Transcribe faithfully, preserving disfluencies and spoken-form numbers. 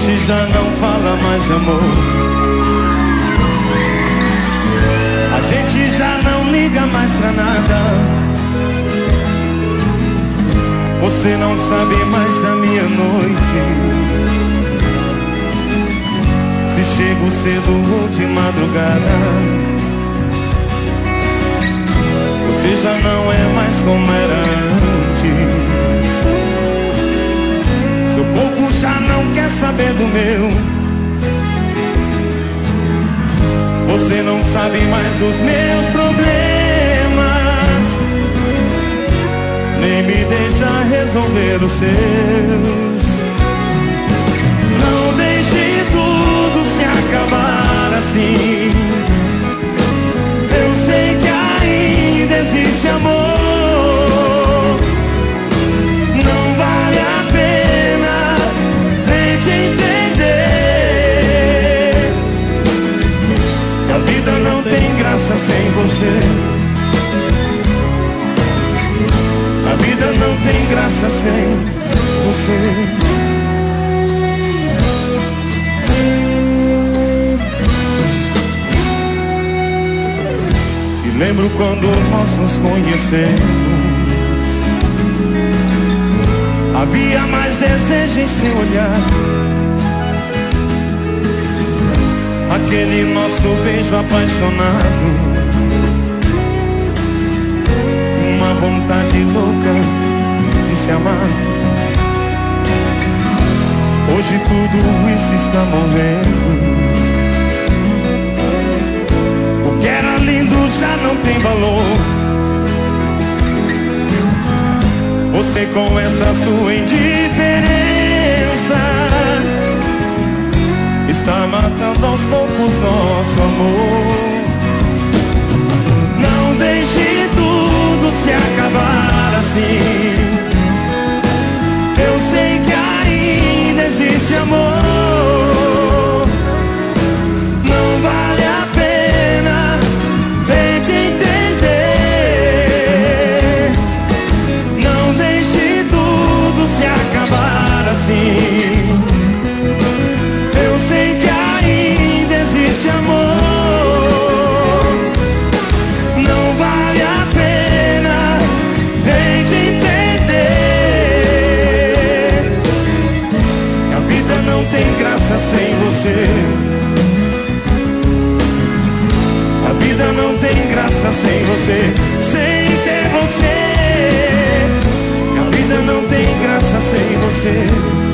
gente já não fala mais de amor. A gente já não liga mais pra nada. Você não sabe mais da minha noite, se chego cedo ou de madrugada. Você já não é mais como era antes. Seu corpo já não quer saber do meu. Você não sabe mais dos meus problemas, nem me deixa resolver os seus. Não deixe tudo se acabar assim. Eu sei que ainda existe amor. Não vale a pena, tente entender. A vida não tem graça sem você. A vida não tem graça sem você. Lembro quando nós nos conhecemos, havia mais desejo em seu olhar. Aquele nosso beijo apaixonado, uma vontade louca de se amar. Hoje tudo isso está morrendo. O que era lindo já não tem valor. Você com essa sua indiferença está matando aos poucos nosso amor. Não deixe tudo se acabar assim. Eu sei que ainda existe amor. Não vale a pena, tente entender. Não deixe tudo se acabar assim. Eu sei que ainda existe amor. Não vale a pena, tente entender. A vida não tem graça sem você. A vida não tem graça sem você, sem ter você. A vida não tem graça sem você.